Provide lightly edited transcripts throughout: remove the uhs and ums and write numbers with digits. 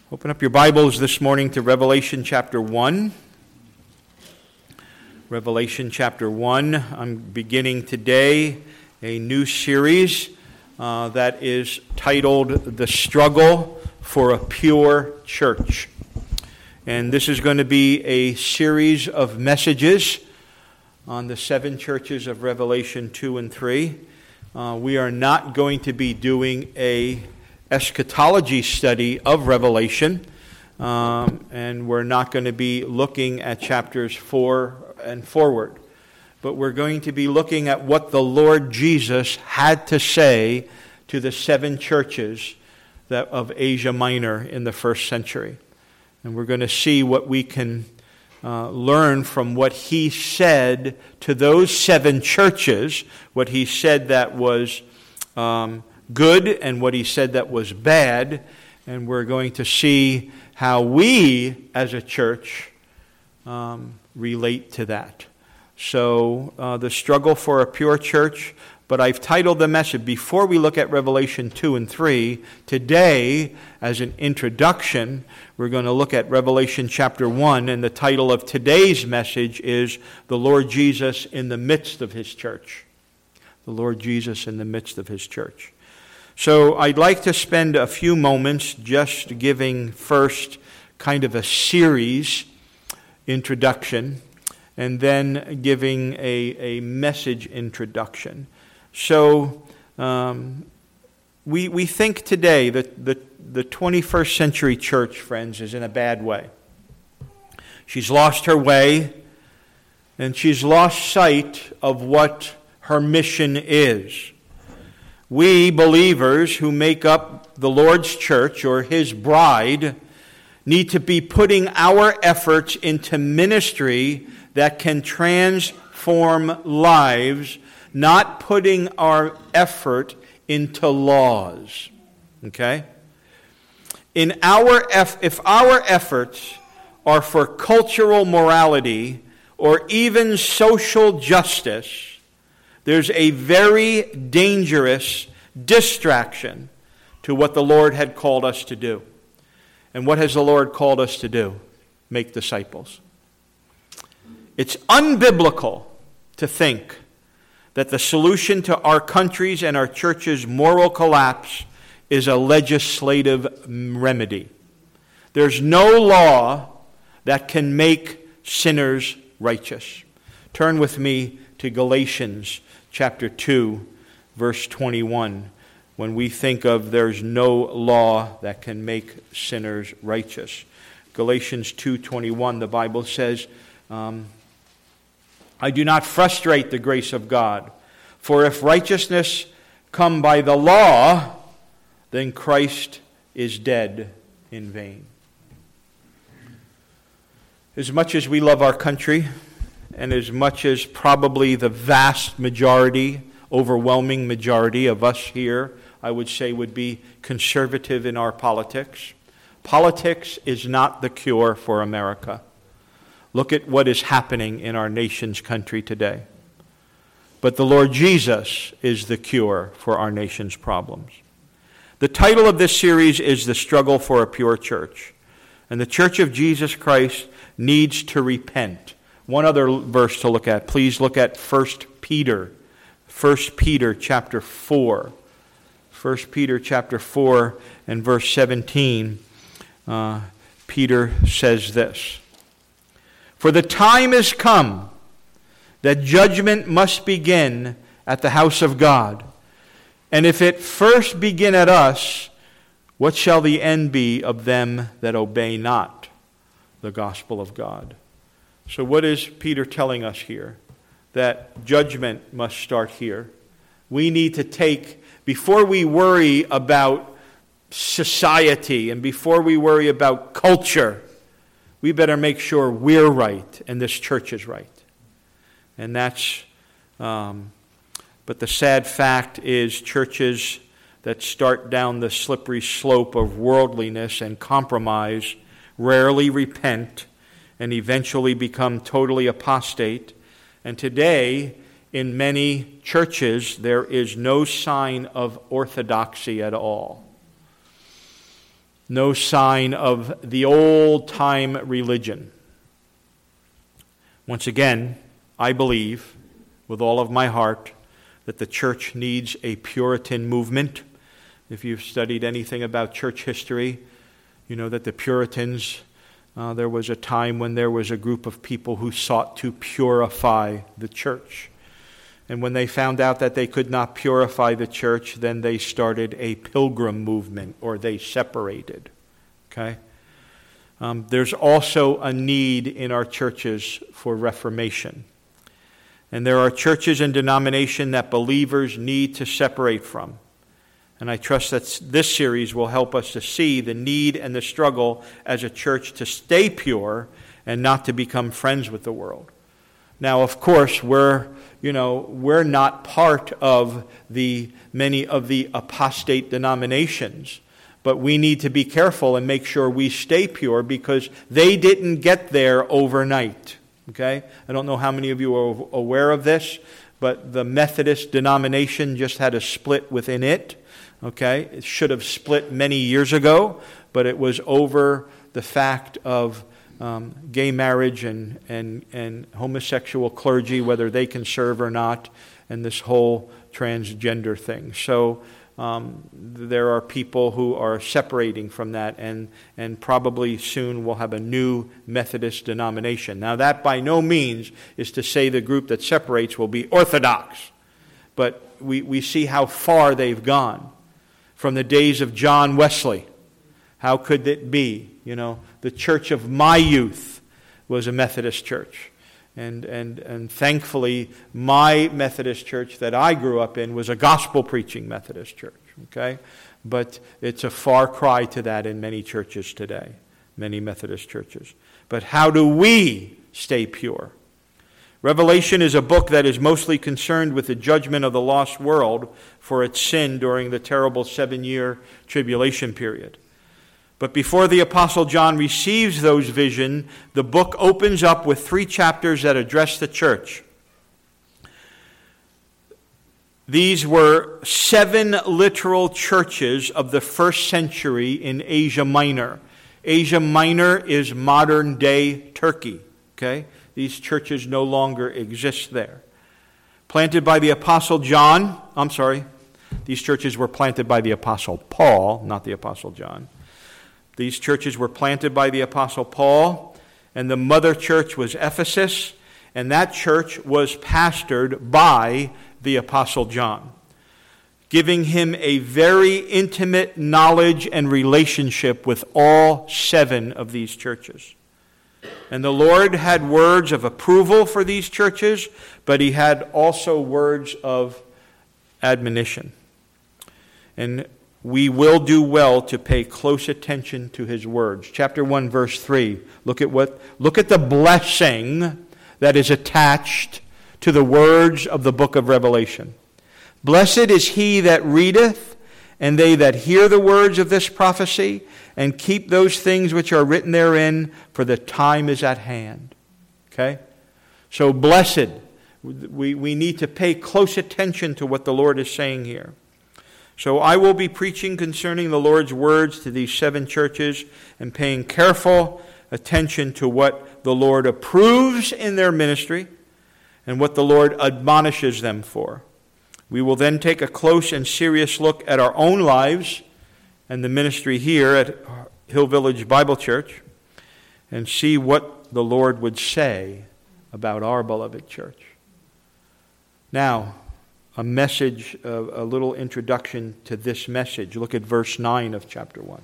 Open up your Bibles this morning to Revelation chapter 1. Revelation chapter 1. I'm beginning today a new series that is titled The Struggle for a Pure Church. And this is going to be a series of messages on the 7 churches of Revelation 2 and 3. We are not going to be doing a eschatology study of Revelation, and we're not going to be looking at chapters 4 and forward, but we're going to be looking at what the Lord Jesus had to say to the 7 churches of Asia Minor in the first century. And we're going to see what we can learn from what he said to those 7 churches, what he said that was good and what he said that was bad, and we're going to see how we as a church relate to that. So the struggle for a pure church, but I've titled the message, before we look at Revelation 2 and 3, today as an introduction, we're going to look at Revelation chapter 1, and the title of today's message is The Lord Jesus in the Midst of His Church. The Lord Jesus in the midst of His church. So I'd like to spend a few moments just giving first kind of a series introduction and then giving a message introduction. So we think today that the 21st century church, friends, is in a bad way. She's lost her way and she's lost sight of what her mission is. We believers who make up the Lord's church or His bride need to be putting our efforts into ministry that can transform lives, not putting our effort into laws. Okay? If our efforts are for cultural morality or even social justice, there's a very dangerous distraction to what the Lord had called us to do. And what has the Lord called us to do? Make disciples. It's unbiblical to think that the solution to our country's and our church's moral collapse is a legislative remedy. There's no law that can make sinners righteous. Turn with me to Galatians chapter 2, verse 21, when we think of there's no law that can make sinners righteous. Galatians 2:21, the Bible says, I do not frustrate the grace of God, for if righteousness come by the law, then Christ is dead in vain. As much as we love our country, and as much as probably the vast majority, overwhelming majority of us here, I would say would be conservative in our politics, politics is not the cure for America. Look at what is happening in our nation's country today. But the Lord Jesus is the cure for our nation's problems. The title of this series is The Struggle for a Pure Church. And the Church of Jesus Christ needs to repent. One other verse to look at. Please look at 1 Peter. 1 Peter chapter 4. 1 Peter chapter 4 and verse 17. Peter says this. For the time is come that judgment must begin at the house of God. And if it first begin at us, what shall the end be of them that obey not the gospel of God? So what is Peter telling us here? That judgment must start here. We need to take, before we worry about society and before we worry about culture, we better make sure we're right and this church is right. And that's, but the sad fact is churches that start down the slippery slope of worldliness and compromise rarely repent and eventually become totally apostate. And today, in many churches, there is no sign of orthodoxy at all. no sign of the old-time religion. Once again, I believe with all of my heart that the church needs a Puritan movement. If you've studied anything about church history, you know that the Puritans, there was a time when there was a group of people who sought to purify the church. And when they found out that they could not purify the church, then they started a pilgrim movement, or they separated. Okay? There's also a need in our churches for reformation. And there are churches and denominations that believers need to separate from. And I trust that this series will help us to see the need and the struggle as a church to stay pure and not to become friends with the world. Now, of course, we're not part of the many of the apostate denominations, but we need to be careful and make sure we stay pure because they didn't get there overnight. Okay? I don't know how many of you are aware of this, but the Methodist denomination just had a split within it. Okay? It should have split many years ago, but it was over the fact of gay marriage and homosexual clergy, whether they can serve or not, and this whole transgender thing. So there are people who are separating from that, and probably soon we'll have a new Methodist denomination. Now that by no means is to say the group that separates will be orthodox, but we see how far they've gone from the days of John Wesley. How could it be? You know, the church of my youth was a Methodist church. And thankfully, my Methodist church that I grew up in was a gospel-preaching Methodist church. Okay? But it's a far cry to that in many churches today, many Methodist churches. But how do we stay pure? Revelation is a book that is mostly concerned with the judgment of the lost world for its sin during the terrible 7-year tribulation period. But before the Apostle John receives those visions, the book opens up with 3 chapters that address the church. These were 7 literal churches of the first century in Asia Minor. Asia Minor is modern-day Turkey. Okay? These churches no longer exist there. Planted by the Apostle John, these churches were planted by the Apostle Paul, not the Apostle John. These churches were planted by the Apostle Paul, and the mother church was Ephesus, and that church was pastored by the Apostle John, giving him a very intimate knowledge and relationship with all 7 of these churches. And the Lord had words of approval for these churches, but he had also words of admonition. And we will do well to pay close attention to his words. Chapter 1, verse 3. Look at the blessing that is attached to the words of the book of Revelation. Blessed is he that readeth, and they that hear the words of this prophecy, and keep those things which are written therein, for the time is at hand. Okay? So blessed. We need to pay close attention to what the Lord is saying here. So I will be preaching concerning the Lord's words to these 7 churches and paying careful attention to what the Lord approves in their ministry and what the Lord admonishes them for. We will then take a close and serious look at our own lives and the ministry here at Hill Village Bible Church and see what the Lord would say about our beloved church. Now, a little introduction to this message. Look at verse 9 of chapter 1.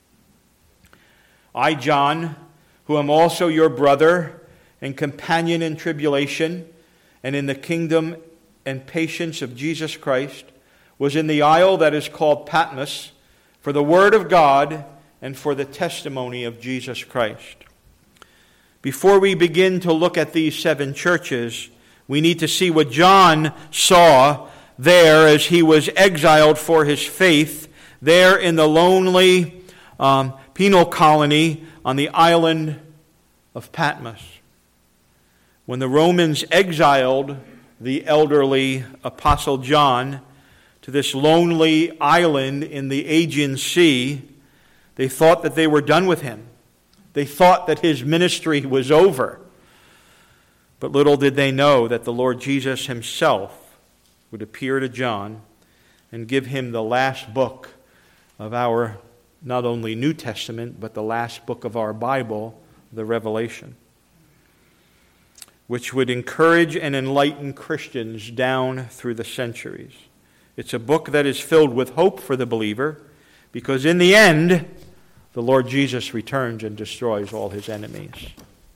I, John, who am also your brother and companion in tribulation and in the kingdom and patience of Jesus Christ, was in the isle that is called Patmos for the word of God and for the testimony of Jesus Christ. Before we begin to look at these 7 churches, we need to see what John saw there as he was exiled for his faith, there in the lonely penal colony on the island of Patmos. When the Romans exiled the elderly Apostle John to this lonely island in the Aegean Sea, They thought that they were done with him. They thought that his ministry was over. But little did they know that the Lord Jesus himself would appear to John and give him the last book of our not only New Testament, but the last book of our Bible, the Revelation, which would encourage and enlighten Christians down through the centuries. It's a book that is filled with hope for the believer, because in the end, the Lord Jesus returns and destroys all his enemies.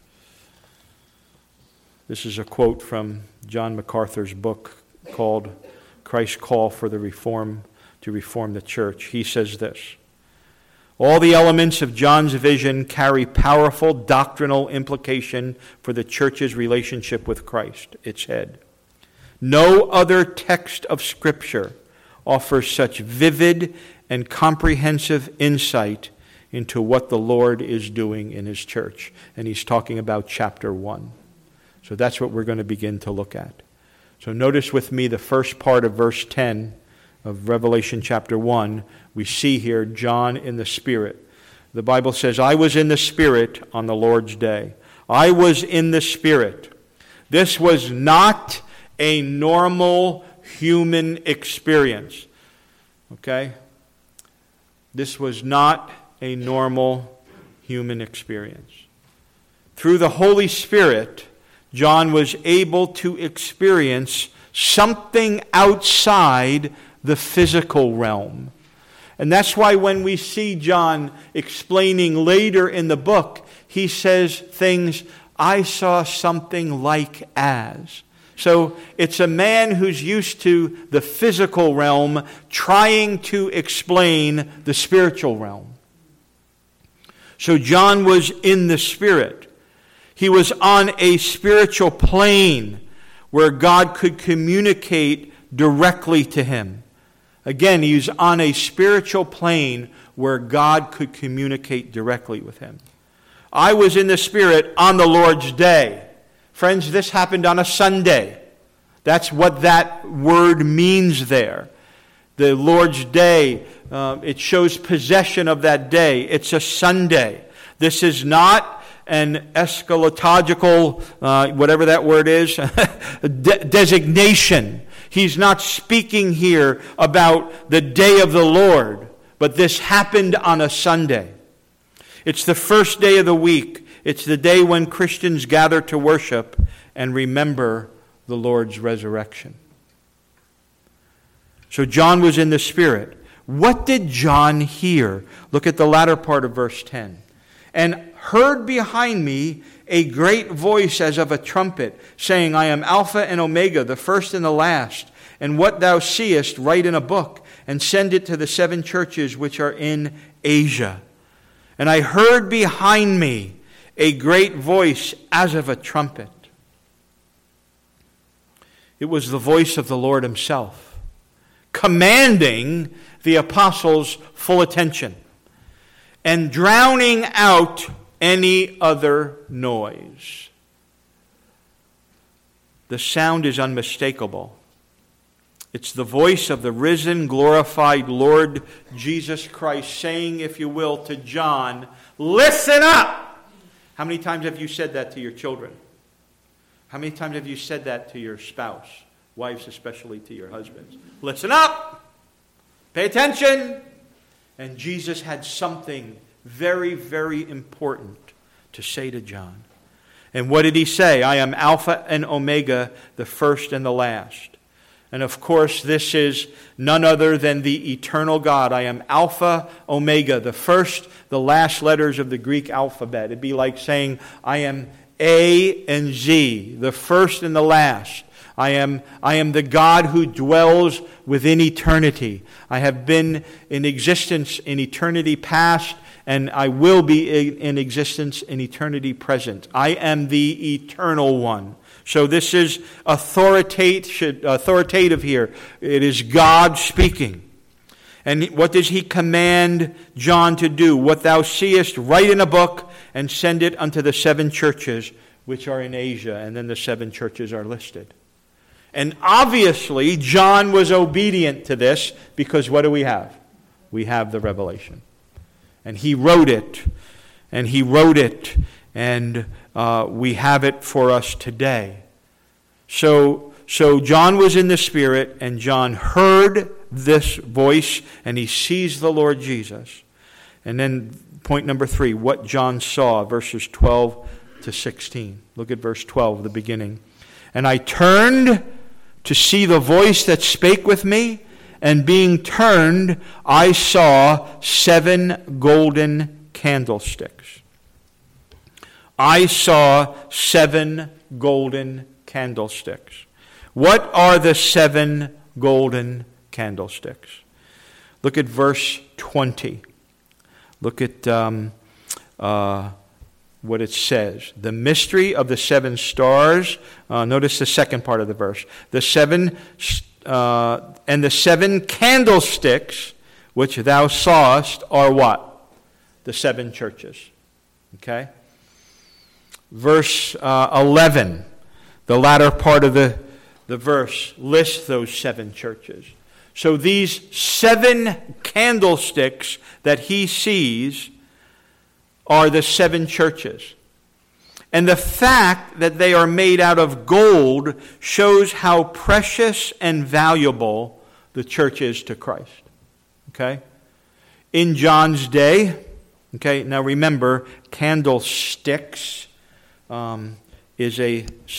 This is a quote from John MacArthur's book called Christ's Call for the Reform to Reform the Church. He says this: all the elements of John's vision carry powerful doctrinal implication for the church's relationship with Christ, its head. No other text of Scripture offers such vivid and comprehensive insight into what the Lord is doing in his church. And he's talking about chapter 1. So that's what we're going to begin to look at. So notice with me the first part of verse 10 of Revelation chapter 1. We see here John in the Spirit. The Bible says, I was in the Spirit on the Lord's day. I was in the Spirit. This was not a normal human experience. Okay? This was not a normal human experience. Through the Holy Spirit, John was able to experience something outside the physical realm. And that's why when we see John explaining later in the book, he says things, I saw something like as. So it's a man who's used to the physical realm trying to explain the spiritual realm. So John was in the Spirit. He was on a spiritual plane where God could communicate directly to him. Again, he was on a spiritual plane where God could communicate directly with him. I was in the Spirit on the Lord's day. Friends, this happened on a Sunday. That's what that word means there. The Lord's day, it shows possession of that day. It's a Sunday. This is not an eschatological, whatever that word is, designation. He's not speaking here about the day of the Lord, but this happened on a Sunday. It's the first day of the week. It's the day when Christians gather to worship and remember the Lord's resurrection. So John was in the Spirit. What did John hear? Look at the latter part of verse 10. And heard behind me a great voice as of a trumpet, saying, I am Alpha and Omega, the first and the last. And what thou seest, write in a book, and send it to the 7 churches which are in Asia. And I heard behind me a great voice as of a trumpet. It was the voice of the Lord himself, commanding the apostles' full attention and drowning out any other noise. The sound is unmistakable. It's the voice of the risen, glorified Lord Jesus Christ saying, if you will, to John, listen up! How many times have you said that to your children? How many times have you said that to your spouse? Wives especially to your husbands. Listen up! Pay attention! And Jesus had something very, very important to say to John. And what did he say? I am Alpha and Omega, the first and the last. And of course, this is none other than the eternal God. I am Alpha, Omega, the first, the last letters of the Greek alphabet. It'd be like saying, I am A and Z, the first and the last. I am the God who dwells within eternity. I have been in existence in eternity past, and I will be in existence in eternity present. I am the eternal one. So this is authoritative here. It is God speaking. And what does he command John to do? What thou seest, write in a book and send it unto the 7 churches which are in Asia. And then the 7 churches are listed. And obviously, John was obedient to this because what do we have? We have the revelation. And he wrote it. And he wrote it. And we have it for us today. So John was in the Spirit, and John heard this voice, and he sees the Lord Jesus. And then point number 3, what John saw, verses 12 to 16. Look at verse 12, the beginning. And I turned to see the voice that spake with me, and being turned, I saw 7 golden candlesticks. I saw 7 golden candlesticks. What are the 7 golden candlesticks? Look at verse 20. Look at what it says. The mystery of the 7 stars. Notice the second part of the verse. The 7 and the 7 candlesticks which thou sawest are what? The 7 churches. Okay? Verse 11. The latter part of the verse lists those 7 churches. So these 7 candlesticks that he sees are the 7 churches. And the fact that they are made out of gold shows how precious and valuable the church is to Christ. Okay? In John's day, okay, now remember, candlesticks is a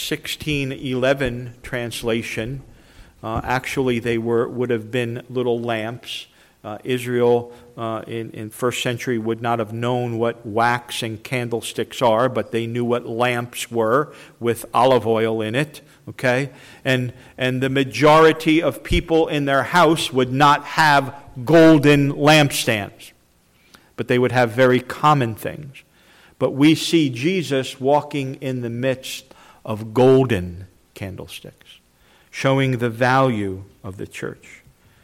1611 translation. Actually, they would have been little lamps. Israel in first century would not have known what wax and candlesticks are, but they knew what lamps were with olive oil in it. Okay, and the majority of people in their house would not have golden lampstands, but they would have very common things. But we see Jesus walking in the midst of golden candlesticks, showing the value of the church.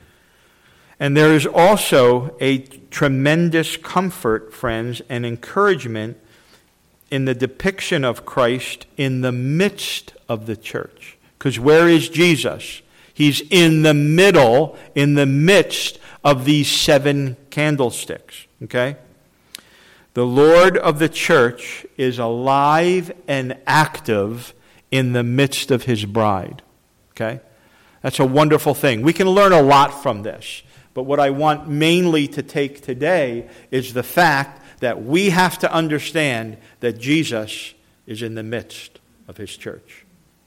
And there is also a tremendous comfort, friends, and encouragement in the depiction of Christ in the midst of the church. Because where is Jesus? He's in the middle, in the midst of these 7 candlesticks. Okay? The Lord of the church is alive and active in the midst of his bride. Okay? That's a wonderful thing. We can learn a lot from this. But what I want mainly to take today is the fact that we have to understand that Jesus is in the midst of his church.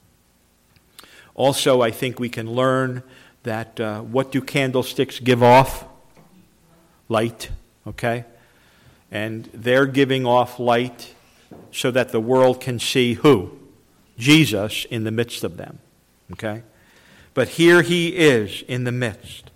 Also, I think we can learn that what do candlesticks give off? Light, okay? And they're giving off light so that the world can see who? Jesus in the midst of them, okay? But here he is in the midst.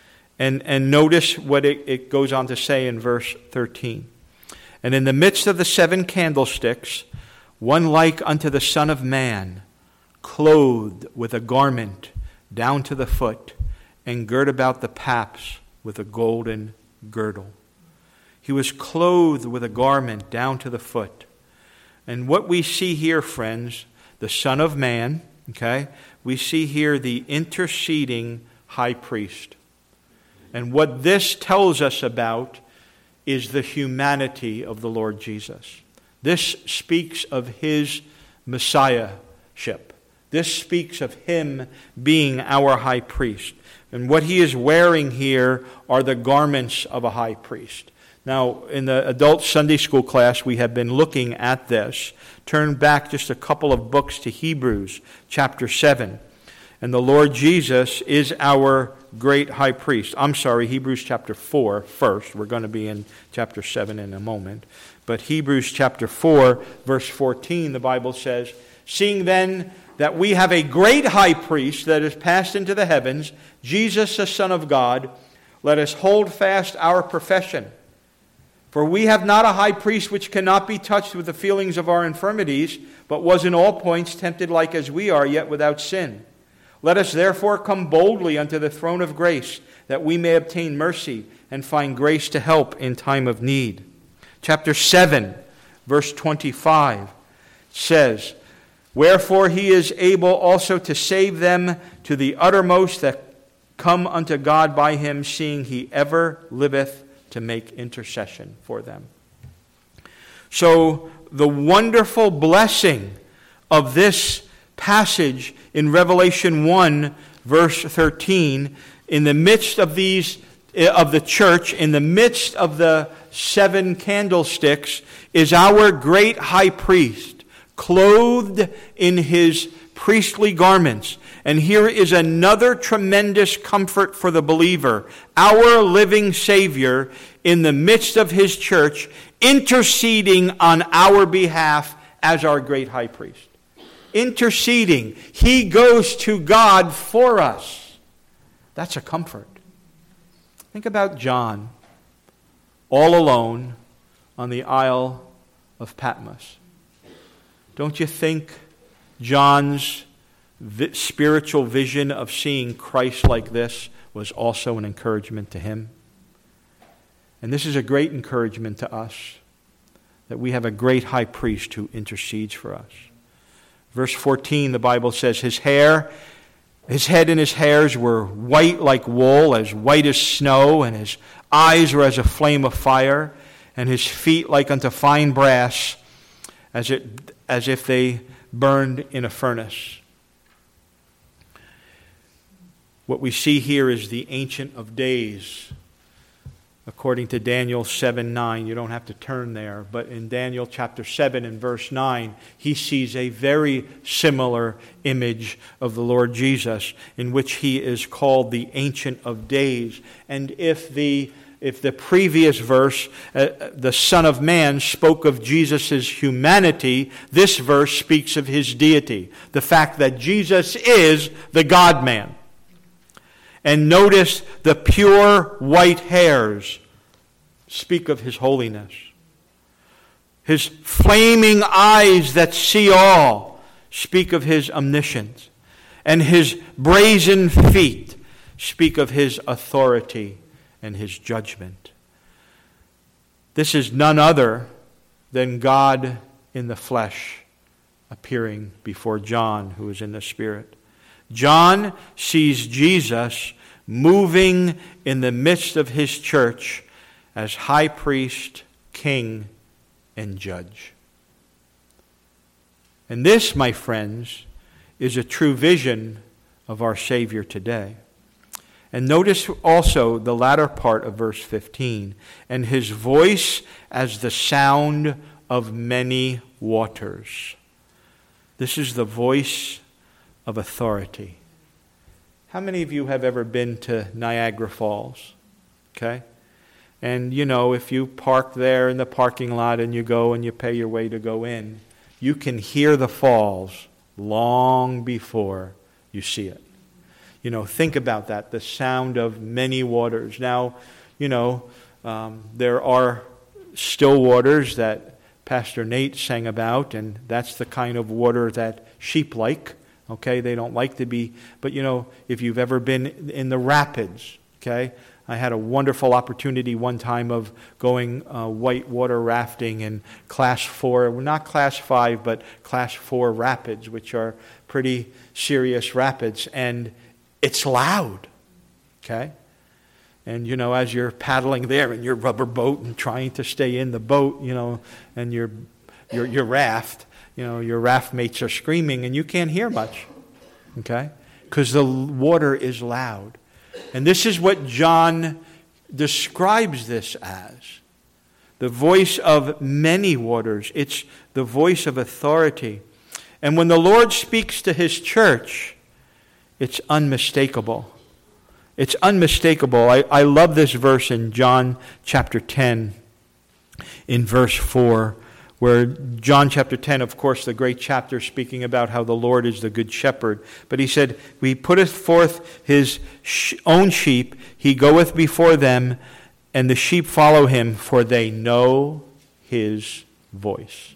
And notice what it goes on to say in verse 13. And in the midst of the 7 candlesticks, one like unto the Son of Man, clothed with a garment down to the foot, and girt about the paps with a golden girdle. He was clothed with a garment down to the foot. And what we see here, friends, the Son of Man, okay, we see here the interceding high priest. And what this tells us about is the humanity of the Lord Jesus. This speaks of his messiahship. This speaks of him being our high priest. And what he is wearing here are the garments of a high priest. Now, in the adult Sunday school class, we have been looking at this. Turn back just a couple of books to Hebrews chapter 7. And the Lord Jesus is our great high priest. I'm sorry, Hebrews chapter 4 first. We're going to be in chapter 7 in a moment. But Hebrews chapter 4, verse 14, the Bible says, seeing then that we have a great high priest that is passed into the heavens, Jesus the Son of God, let us hold fast our profession. For we have not a high priest which cannot be touched with the feelings of our infirmities, but was in all points tempted like as we are, yet without sin. Let us therefore come boldly unto the throne of grace, that we may obtain mercy and find grace to help in time of need. Chapter 7, verse 25 says, wherefore he is able also to save them to the uttermost that come unto God by him, seeing he ever liveth to make intercession for them. So the wonderful blessing of this passage in Revelation 1, verse 13, in the midst of the church, in the midst of the 7 candlesticks, is our great high priest, clothed in his priestly garments. And here is another tremendous comfort for the believer. Our living Savior, in the midst of his church, interceding on our behalf as our great high priest. Interceding. He goes to God for us. That's a comfort. Think about John, all alone on the Isle of Patmos. Don't you think John's spiritual vision of seeing Christ like this was also an encouragement to him? And this is a great encouragement to us, that we have a great high priest who intercedes for us. Verse 14, the Bible says, his head and his hairs were white like wool, as white as snow, and his eyes were as a flame of fire, and his feet like unto fine brass, as if they burned in a furnace. What we see here is the Ancient of Days. According to Daniel 7:9, you don't have to turn there, but in Daniel chapter 7 and verse 9, he sees a very similar image of the Lord Jesus, in which he is called the Ancient of Days. And if the previous verse, the Son of Man, spoke of Jesus' humanity, this verse speaks of his deity. The fact that Jesus is the God-man. And notice the pure white hairs speak of his holiness. His flaming eyes that see all speak of his omniscience. And his brazen feet speak of his authority and his judgment. This is none other than God in the flesh appearing before John, who is in the Spirit. John sees Jesus moving in the midst of his church as high priest, king, and judge. And this, my friends, is a true vision of our Savior today. And notice also the latter part of verse 15. And his voice as the sound of many waters. This is the voice of authority. How many of you have ever been to Niagara Falls? Okay? And you know, if you park there in the parking lot and you go and you pay your way to go in, you can hear the falls long before you see it. You know, think about that, the sound of many waters. Now, you know, there are still waters that Pastor Nate sang about, and that's the kind of water that sheep like. Okay, they don't like to be, but you know, if you've ever been in the rapids, okay, I had a wonderful opportunity one time of going whitewater rafting in Class 4, well, not Class 5, but Class 4 rapids, which are pretty serious rapids, and it's loud, okay? And, you know, as you're paddling there in your rubber boat and trying to stay in the boat, you know, and your raft, you know, your raft mates are screaming and you can't hear much, okay? Because the water is loud. And this is what John describes this as. The voice of many waters. It's the voice of authority. And when the Lord speaks to his church, it's unmistakable. It's unmistakable. I love this verse in John chapter 10, in verse 4, where John chapter 10, of course, the great chapter speaking about how the Lord is the good shepherd. But he said, he putteth forth his own sheep, he goeth before them, and the sheep follow him, for they know his voice.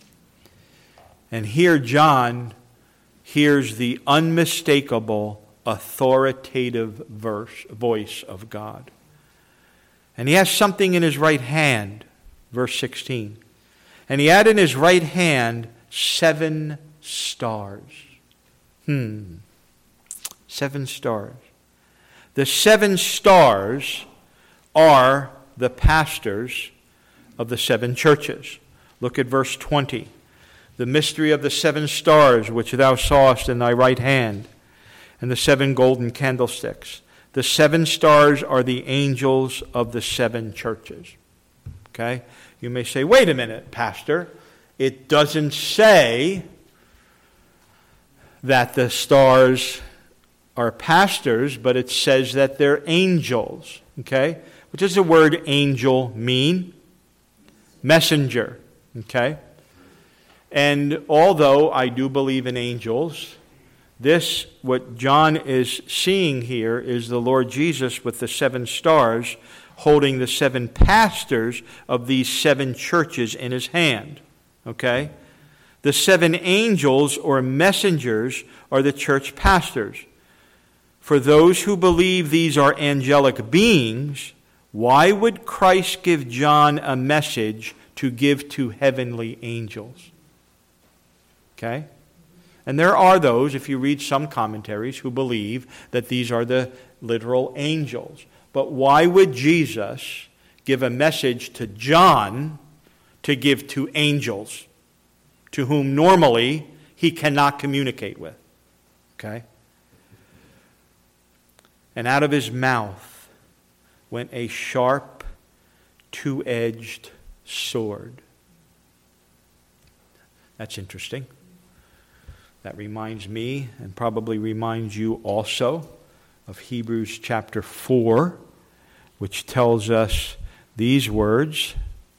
And here John hears the unmistakable, authoritative voice of God. And he has something in his right hand, verse 16. And he had in his right hand 7 stars. 7 stars. The 7 stars are the pastors of the 7 churches. Look at verse 20. The mystery of the 7 stars which thou sawest in thy right hand, and the 7 golden candlesticks. The 7 stars are the angels of the 7 churches. Okay? You may say, wait a minute, Pastor. It doesn't say that the stars are pastors, but it says that they're angels. Okay? What does the word angel mean? Messenger. Okay? And although I do believe in angels, what John is seeing here is the Lord Jesus with the 7 stars holding the 7 pastors of these 7 churches in his hand. Okay? The 7 angels or messengers are the church pastors. For those who believe these are angelic beings, why would Christ give John a message to give to heavenly angels? Okay? And there are those, if you read some commentaries, who believe that these are the literal angels. But why would Jesus give a message to John to give to angels, to whom normally he cannot communicate with? Okay? And out of his mouth went a sharp, 2-edged sword. That's interesting. That reminds me, and probably reminds you also, of Hebrews chapter 4, which tells us these words.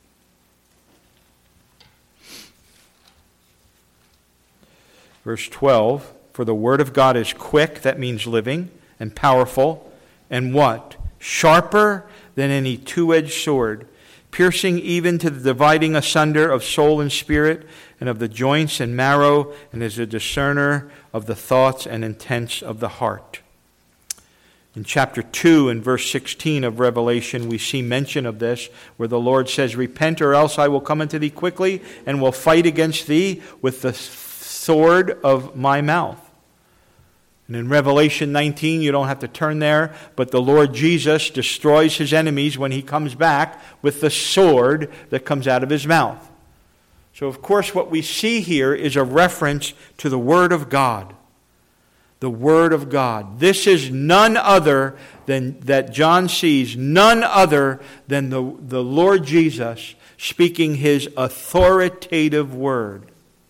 Verse 12, for the word of God is quick, that means living, and powerful, and what? Sharper than any 2-edged sword, piercing even to the dividing asunder of soul and spirit, and of the joints and marrow, and is a discerner of the thoughts and intents of the heart. In chapter 2 and verse 16 of Revelation, we see mention of this, where the Lord says, repent, or else I will come unto thee quickly, and will fight against thee with the sword of my mouth. And in Revelation 19, you don't have to turn there, but the Lord Jesus destroys his enemies when he comes back with the sword that comes out of his mouth. So, of course, what we see here is a reference to the Word of God. The Word of God. This is none other than, that John sees, none other than the Lord Jesus speaking his authoritative word.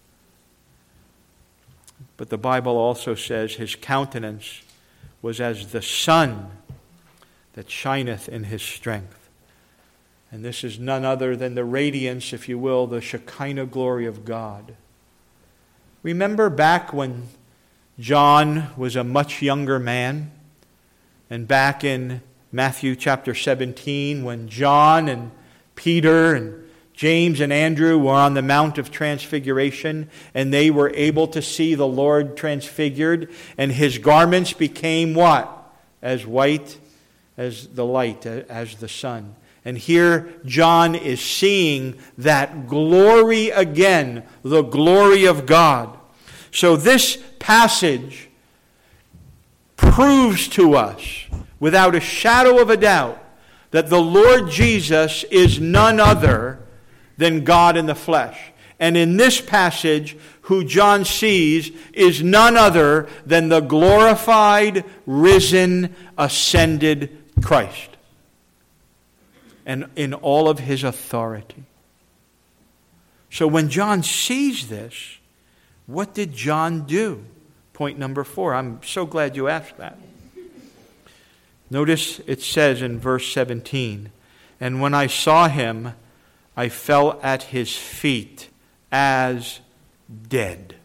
But the Bible also says his countenance was as the sun that shineth in his strength. And this is none other than the radiance, if you will, the Shekinah glory of God. Remember back when John was a much younger man, and back in Matthew chapter 17, when John and Peter and James and Andrew were on the Mount of Transfiguration, and they were able to see the Lord transfigured, and his garments became what? As white as the light, as the sun. And here John is seeing that glory again, the glory of God. So this passage proves to us, without a shadow of a doubt, that the Lord Jesus is none other than God in the flesh. And in this passage, who John sees is none other than the glorified, risen, ascended Christ. And in all of his authority. So when John sees this, what did John do? Point number 4. I'm so glad you asked that. Notice it says in verse 17, and when I saw him, I fell at his feet as dead.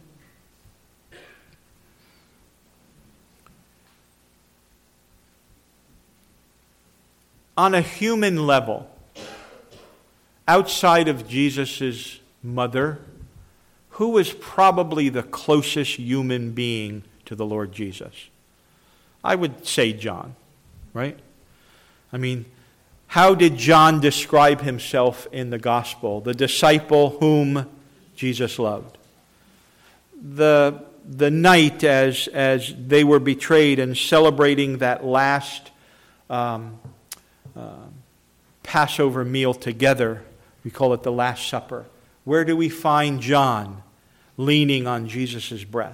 On a human level, outside of Jesus' mother, who was probably the closest human being to the Lord Jesus? I would say John, right? I mean, how did John describe himself in the gospel? The disciple whom Jesus loved. The night as they were betrayed and celebrating that last Passover meal together. We call it the Last Supper. Where do we find John leaning on Jesus' breast?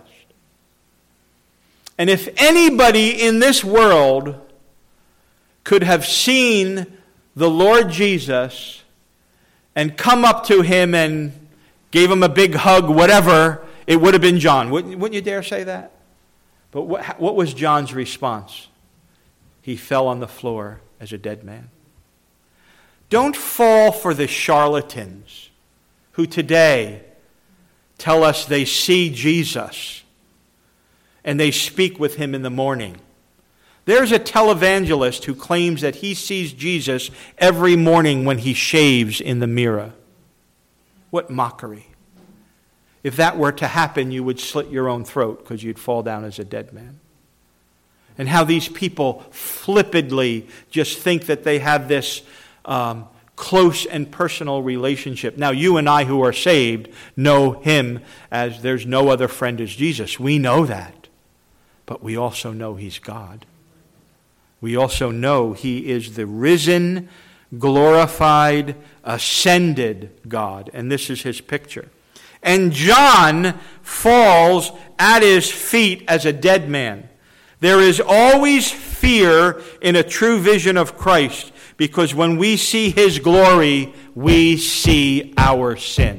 And if anybody in this world could have seen the Lord Jesus and come up to him and gave him a big hug, whatever, it would have been John. Wouldn't you dare say that? But what was John's response? He fell on the floor as a dead man. Don't fall for the charlatans who today tell us they see Jesus and they speak with him in the morning. There's a televangelist who claims that he sees Jesus every morning when he shaves in the mirror. What mockery. If that were to happen, you would slit your own throat because you'd fall down as a dead man. And how these people flippantly just think that they have this close and personal relationship. Now, you and I who are saved know him as there's no other friend as Jesus. We know that. But we also know he's God. We also know he is the risen, glorified, ascended God. And this is his picture. And John falls at his feet as a dead man. There is always fear in a true vision of Christ, because when we see his glory, we see our sin.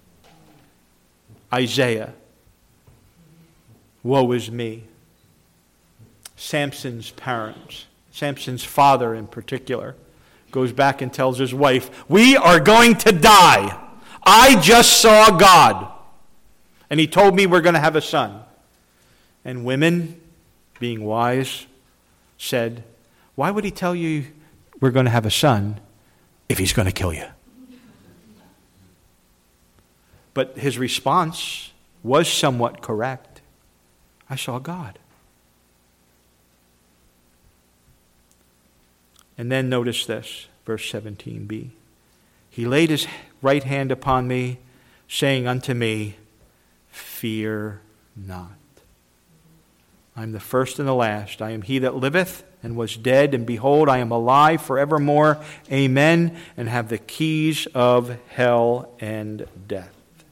Isaiah, woe is me. Samson's parents, Samson's father in particular, goes back and tells his wife, we are going to die. I just saw God. And he told me we're going to have a son. And women, being wise, said, why would he tell you we're going to have a son if he's going to kill you? But his response was somewhat correct. I saw God. And then notice this, verse 17b. He laid his right hand upon me, saying unto me, fear not. I am the first and the last. I am he that liveth and was dead, and behold, I am alive forevermore. Amen. And have the keys of hell and death.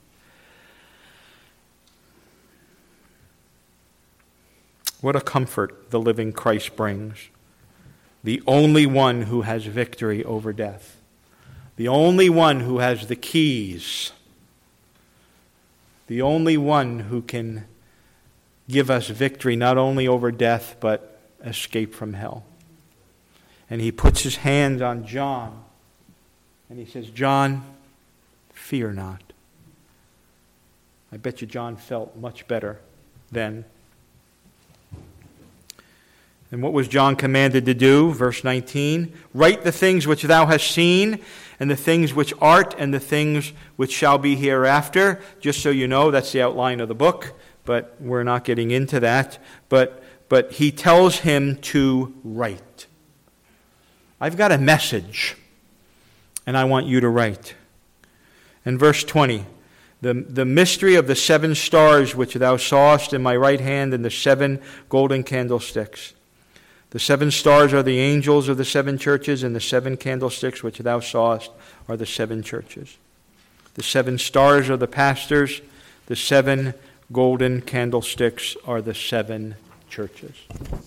What a comfort the living Christ brings. The only one who has victory over death. The only one who has the keys. The only one who can give us victory not only over death, but escape from hell. And he puts his hand on John. And he says, John, fear not. I bet you John felt much better then. And what was John commanded to do? Verse 19, write the things which thou hast seen, and the things which art, and the things which shall be hereafter. Just so you know, that's the outline of the book, but we're not getting into that. But he tells him to write. I've got a message, and I want you to write. And verse 20, the mystery of the 7 stars which thou sawest in my right hand, and the 7 golden candlesticks. The 7 stars are the angels of the 7 churches, and the 7 candlesticks which thou sawest are the 7 churches. The 7 stars are the pastors. The 7 golden candlesticks are the 7 churches.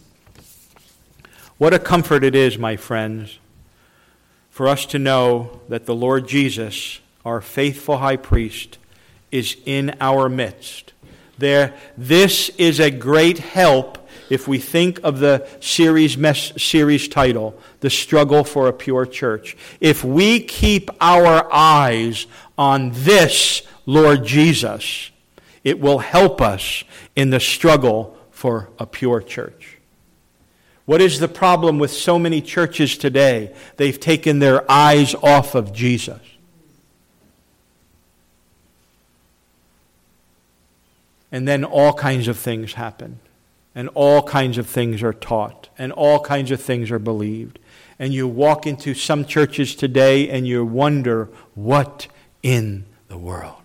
What a comfort it is, my friends, for us to know that the Lord Jesus, our faithful high priest, is in our midst. This is a great help if we think of the series title, The Struggle for a Pure Church. If we keep our eyes on this Lord Jesus, it will help us in the struggle for a pure church. What is the problem with so many churches today? They've taken their eyes off of Jesus. And then all kinds of things happen. And all kinds of things are taught. And all kinds of things are believed. And you walk into some churches today and you wonder, what in the world?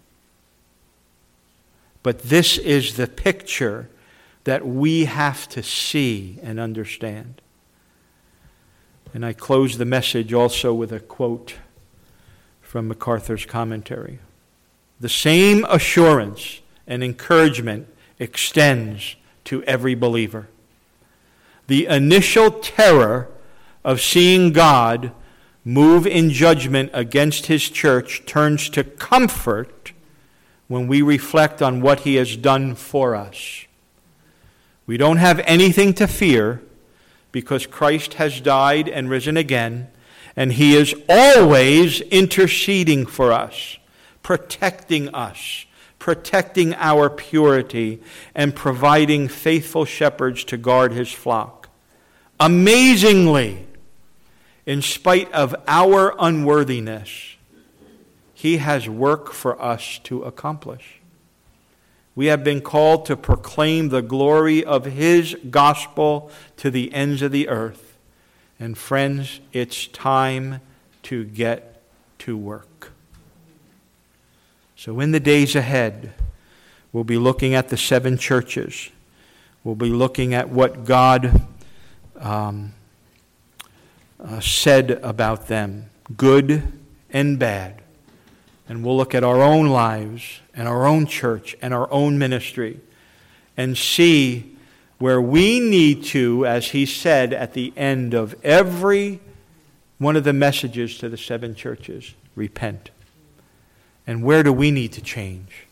But this is the picture that we have to see and understand. And I close the message also with a quote from MacArthur's commentary. The same assurance and encouragement extends to every believer. The initial terror of seeing God move in judgment against His church turns to comfort when we reflect on what He has done for us. We don't have anything to fear because Christ has died and risen again, and He is always interceding for us, protecting our purity, and providing faithful shepherds to guard His flock. Amazingly, in spite of our unworthiness, He has work for us to accomplish. We have been called to proclaim the glory of His gospel to the ends of the earth. And friends, it's time to get to work. So in the days ahead, we'll be looking at the 7 churches. We'll be looking at what God said about them, good and bad. And we'll look at our own lives and our own church and our own ministry and see where we need to, as He said at the end of every one of the messages to the 7 churches, repent. And where do we need to change?